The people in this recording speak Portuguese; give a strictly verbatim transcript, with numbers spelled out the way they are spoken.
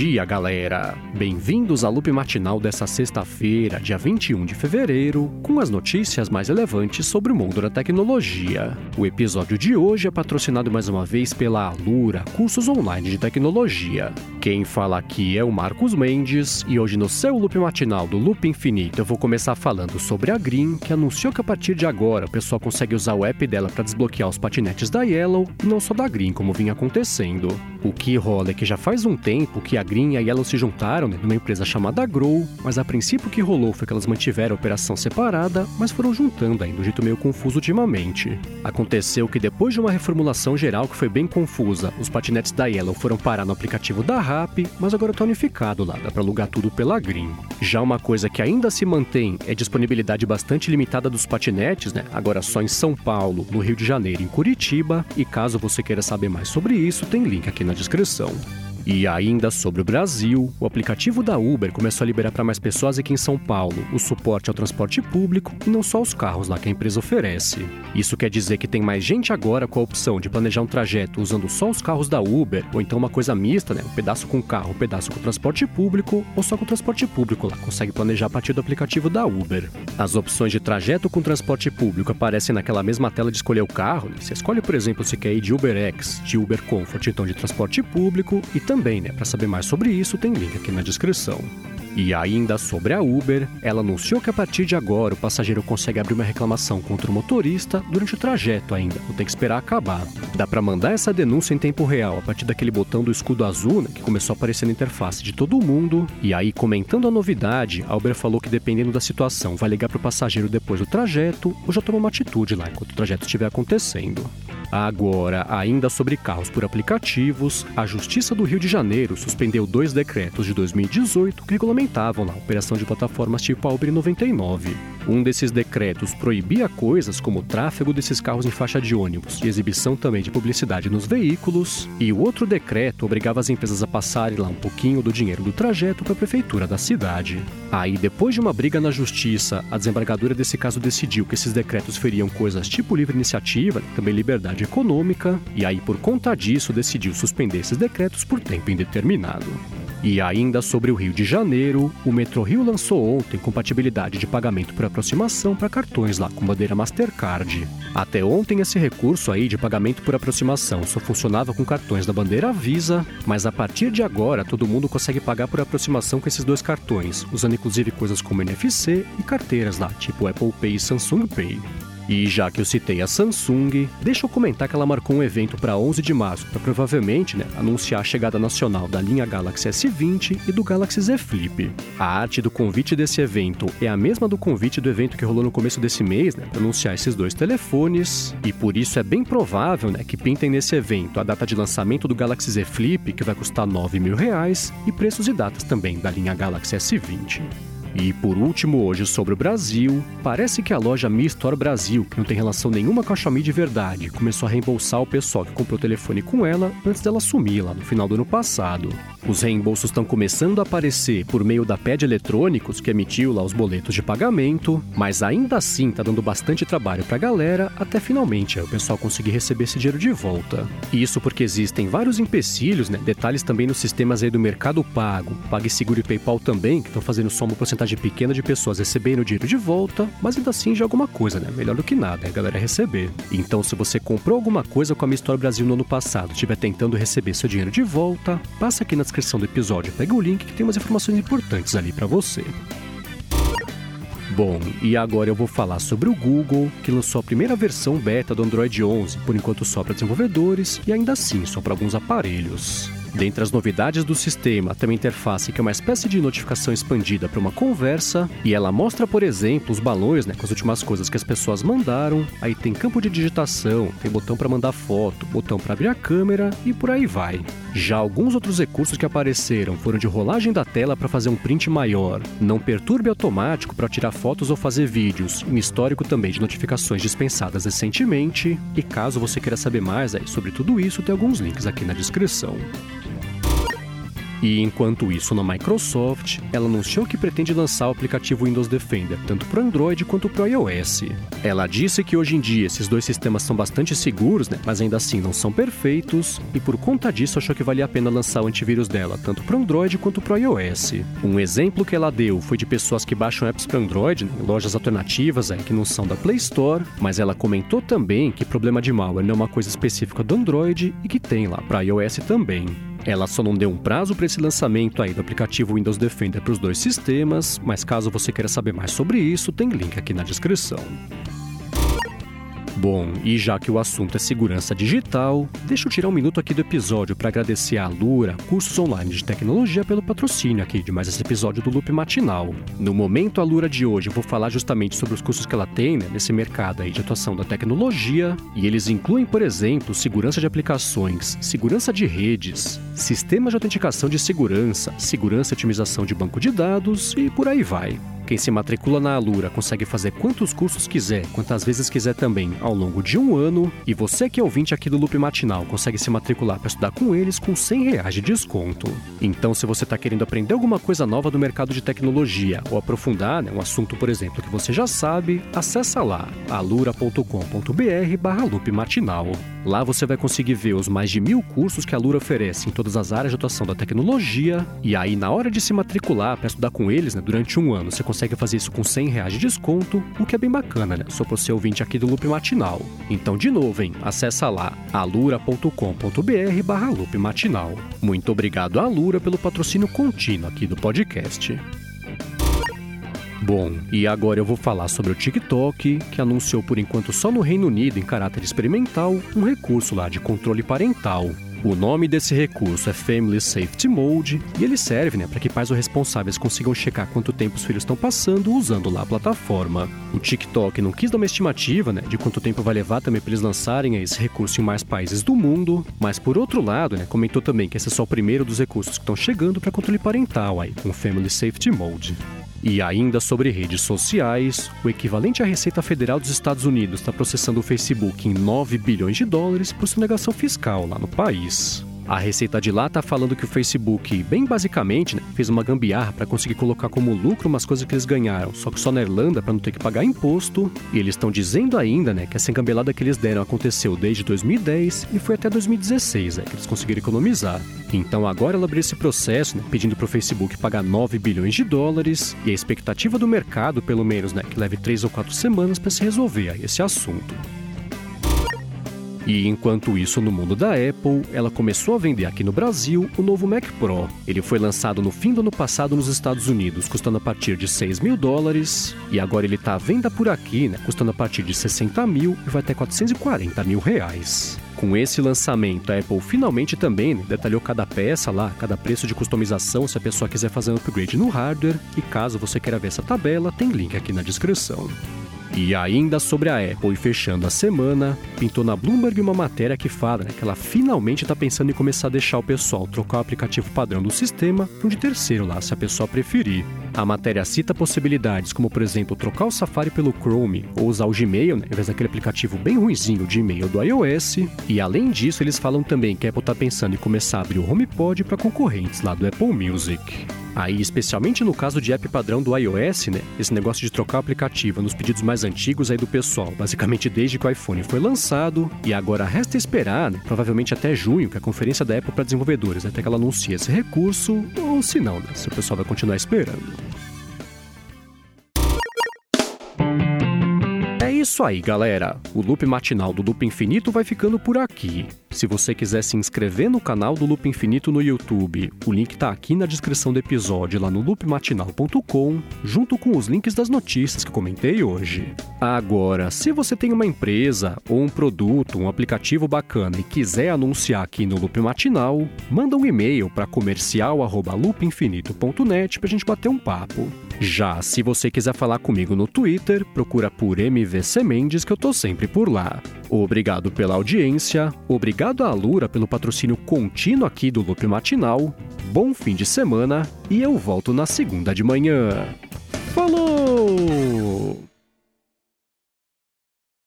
dia, galera! Bem-vindos ao Loop Matinal dessa sexta-feira, dia vinte e um de fevereiro, com as notícias mais relevantes sobre o mundo da tecnologia. O episódio de hoje é patrocinado mais uma vez pela Alura, cursos online de tecnologia. Quem fala aqui é o Marcos Mendes, e hoje no seu Loop Matinal do Loop Infinito eu vou começar falando sobre a Green, que anunciou que a partir de agora o pessoal consegue usar o app dela para desbloquear os patinetes da Yellow, e não só da Green, como vinha acontecendo. O que rola é que já faz um tempo que a Green e a Yellow se juntaram, né, numa empresa chamada Grow, mas a princípio o que rolou foi que elas mantiveram a operação separada, mas foram juntando ainda de um jeito meio confuso ultimamente. Aconteceu que depois de uma reformulação geral que foi bem confusa, os patinetes da Yellow foram parar no aplicativo da Rappi, mas agora tá unificado lá, dá pra alugar tudo pela Green. Já uma coisa que ainda se mantém é a disponibilidade bastante limitada dos patinetes, né, agora só em São Paulo, no Rio de Janeiro e em Curitiba, e caso você queira saber mais sobre isso, tem link aqui na descrição. E ainda sobre o Brasil, o aplicativo da Uber começou a liberar para mais pessoas aqui em São Paulo o suporte ao transporte público e não só os carros lá que a empresa oferece. Isso quer dizer que tem mais gente agora com a opção de planejar um trajeto usando só os carros da Uber, ou então uma coisa mista, né? Um pedaço com carro, um pedaço com transporte público, ou só com transporte público lá, consegue planejar a partir do aplicativo da Uber. As opções de trajeto com transporte público aparecem naquela mesma tela de escolher o carro, né? Você escolhe, por exemplo, se quer ir de UberX, de Uber Comfort, então de transporte público, e também, né, para saber mais sobre isso, tem link aqui na descrição. E ainda sobre a Uber, ela anunciou que a partir de agora o passageiro consegue abrir uma reclamação contra o motorista durante o trajeto ainda, não tem que esperar acabar. Dá para mandar essa denúncia em tempo real a partir daquele botão do escudo azul, né, que começou a aparecer na interface de todo mundo. E aí, comentando a novidade, a Uber falou que dependendo da situação vai ligar para o passageiro depois do trajeto ou já toma uma atitude lá enquanto o trajeto estiver acontecendo. Agora, ainda sobre carros por aplicativos, a Justiça do Rio de Janeiro suspendeu dois decretos de dois mil e dezoito que regulamentavam lá a operação de plataformas tipo a Uber noventa e nove. Um desses decretos proibia coisas como o tráfego desses carros em faixa de ônibus e exibição também de publicidade nos veículos, e o outro decreto obrigava as empresas a passarem lá um pouquinho do dinheiro do trajeto para a prefeitura da cidade. Aí, depois de uma briga na Justiça, a desembargadora desse caso decidiu que esses decretos feriam coisas tipo livre iniciativa, também liberdade econômica, e aí por conta disso decidiu suspender esses decretos por tempo indeterminado. E ainda sobre o Rio de Janeiro, o Metrorio lançou ontem compatibilidade de pagamento por aproximação para cartões lá com bandeira Mastercard. Até ontem esse recurso aí de pagamento por aproximação só funcionava com cartões da bandeira Visa, mas a partir de agora todo mundo consegue pagar por aproximação com esses dois cartões, usando inclusive coisas como N F C e carteiras lá, tipo Apple Pay e Samsung Pay. E já que eu citei a Samsung, deixa eu comentar que ela marcou um evento para onze de março para provavelmente, né, anunciar a chegada nacional da linha Galaxy S vinte e do Galaxy Z Flip. A arte do convite desse evento é a mesma do convite do evento que rolou no começo desse mês, né, para anunciar esses dois telefones, e por isso é bem provável, né, que pintem nesse evento a data de lançamento do Galaxy Z Flip, que vai custar nove mil reais, e preços e datas também da linha Galaxy S vinte. E por último, hoje sobre o Brasil, parece que a loja Mi Store Brasil, que não tem relação nenhuma com a Xiaomi de verdade, começou a reembolsar o pessoal que comprou o telefone com ela antes dela sumir lá no final do ano passado. Os reembolsos estão começando a aparecer por meio da P E D Eletrônicos, que emitiu lá os boletos de pagamento, mas ainda assim tá dando bastante trabalho pra galera até finalmente aí, o pessoal conseguir receber esse dinheiro de volta. Isso porque existem vários empecilhos, né? Detalhes também nos sistemas aí do Mercado Pago, PagSeguro e PayPal também, que estão fazendo só uma porcentagem pequena de pessoas recebendo o dinheiro de volta, mas ainda assim já é alguma coisa, né? Melhor do que nada, é a galera receber. Então, se você comprou alguma coisa com a Mi Store Brasil no ano passado e estiver tentando receber seu dinheiro de volta, passa aqui na descrição do episódio, pega o link que tem umas informações importantes ali pra você. Bom, e agora eu vou falar sobre o Google, que lançou a primeira versão beta do Android onze, por enquanto só para desenvolvedores e ainda assim só para alguns aparelhos. Dentre as novidades do sistema, tem uma interface que é uma espécie de notificação expandida para uma conversa, e ela mostra, por exemplo, os balões, né, com as últimas coisas que as pessoas mandaram, aí tem campo de digitação, tem botão para mandar foto, botão para abrir a câmera e por aí vai. Já alguns outros recursos que apareceram foram de rolagem da tela para fazer um print maior, não perturbe automático para tirar fotos ou fazer vídeos, um histórico também de notificações dispensadas recentemente, e caso você queira saber mais aí sobre tudo isso, tem alguns links aqui na descrição. E enquanto isso, na Microsoft, ela anunciou que pretende lançar o aplicativo Windows Defender, tanto para o Android quanto para o iOS. Ela disse que hoje em dia esses dois sistemas são bastante seguros, né, mas ainda assim não são perfeitos, e por conta disso achou que valia a pena lançar o antivírus dela, tanto para o Android quanto para o iOS. Um exemplo que ela deu foi de pessoas que baixam apps para Android, né, em lojas alternativas é, que não são da Play Store, mas ela comentou também que problema de malware não é uma coisa específica do Android e que tem lá para iOS também. Ela só não deu um prazo para esse lançamento aí do aplicativo Windows Defender para os dois sistemas, mas caso você queira saber mais sobre isso, tem link aqui na descrição. Bom, e já que o assunto é segurança digital, deixa eu tirar um minuto aqui do episódio para agradecer a Alura, cursos online de tecnologia, pelo patrocínio aqui de mais esse episódio do Loop Matinal. No momento Alura de hoje eu vou falar justamente sobre os cursos que ela tem, né, nesse mercado aí de atuação da tecnologia, e eles incluem, por exemplo, segurança de aplicações, segurança de redes, sistemas de autenticação de segurança, segurança e otimização de banco de dados e por aí vai. Quem se matricula na Alura consegue fazer quantos cursos quiser, quantas vezes quiser também, ao longo de um ano. E você que é ouvinte aqui do Loop Matinal consegue se matricular para estudar com eles com cem reais de desconto. Então, se você está querendo aprender alguma coisa nova do mercado de tecnologia ou aprofundar, né, um assunto, por exemplo, que você já sabe, acessa lá alura ponto com ponto br barra loop matinal. Lá você vai conseguir ver os mais de mil cursos que a Alura oferece em todas as áreas de atuação da tecnologia. E aí, na hora de se matricular para estudar com eles, né, durante um ano, você consegue fazer isso com cem reais de desconto, o que é bem bacana, né? Só para você ouvinte aqui do Loop Matinal. Então, de novo, hein? Acessa lá alura ponto com ponto br barra loop matinal. Muito obrigado à Alura pelo patrocínio contínuo aqui do podcast. Bom, e agora eu vou falar sobre o TikTok, que anunciou por enquanto só no Reino Unido, em caráter experimental, um recurso lá de controle parental. O nome desse recurso é Family Safety Mode e ele serve, né, para que pais ou responsáveis consigam checar quanto tempo os filhos estão passando usando lá a plataforma. O TikTok não quis dar uma estimativa, né, de quanto tempo vai levar também para eles lançarem esse recurso em mais países do mundo, mas por outro lado, né, comentou também que esse é só o primeiro dos recursos que estão chegando para controle parental aí, com Family Safety Mode. E ainda sobre redes sociais, o equivalente à Receita Federal dos Estados Unidos está processando o Facebook em nove bilhões de dólares por sonegação fiscal lá no país. A Receita de lá tá falando que o Facebook, bem basicamente, né, fez uma gambiarra para conseguir colocar como lucro umas coisas que eles ganharam, só que só na Irlanda para não ter que pagar imposto. E eles estão dizendo ainda, né, que essa engambelada que eles deram aconteceu desde dois mil e dez e foi até dois mil e dezesseis, né, que eles conseguiram economizar. Então agora ela abriu esse processo, né, pedindo para o Facebook pagar nove bilhões de dólares, e a expectativa do mercado, pelo menos, né, que leve três ou quatro semanas para se resolver aí esse assunto. E enquanto isso, no mundo da Apple, ela começou a vender aqui no Brasil o novo Mac Pro. Ele foi lançado no fim do ano passado nos Estados Unidos, custando a partir de seis mil dólares, e agora ele está à venda por aqui, né, custando a partir de sessenta mil e vai até quatrocentos e quarenta mil reais. Com esse lançamento, a Apple finalmente também, né, detalhou cada peça lá, cada preço de customização, se a pessoa quiser fazer um upgrade no hardware, e caso você queira ver essa tabela, tem link aqui na descrição. E ainda sobre a Apple, e fechando a semana, pintou na Bloomberg uma matéria que fala, né, que ela finalmente está pensando em começar a deixar o pessoal trocar o aplicativo padrão do sistema para um de terceiro lá, se a pessoa preferir. A matéria cita possibilidades como, por exemplo, trocar o Safari pelo Chrome ou usar o Gmail, né, ao invés daquele aplicativo bem ruinzinho de e-mail do iOS. E além disso, eles falam também que a Apple está pensando em começar a abrir o HomePod para concorrentes lá do Apple Music. Aí, especialmente no caso de app padrão do iOS, né, esse negócio de trocar o aplicativo nos pedidos mais antigos aí do pessoal, basicamente desde que o iPhone foi lançado, e agora resta esperar, né, provavelmente até junho, que é a conferência da Apple para desenvolvedores, até que ela anuncie esse recurso, ou se não, né, se o pessoal vai continuar esperando. É isso aí, galera. O Loop Matinal do Loop Infinito vai ficando por aqui. Se você quiser se inscrever no canal do Loop Infinito no YouTube, o link tá aqui na descrição do episódio lá no loop matinal ponto com, junto com os links das notícias que comentei hoje. Agora, se você tem uma empresa ou um produto, um aplicativo bacana e quiser anunciar aqui no Loop Matinal, manda um e-mail para comercial arroba loop infinito ponto net pra gente bater um papo. Já se você quiser falar comigo no Twitter, procura por M V C Mendes que eu tô sempre por lá. Obrigado pela audiência, obrigado à Alura pelo patrocínio contínuo aqui do Loop Matinal, bom fim de semana e eu volto na segunda de manhã. Falou!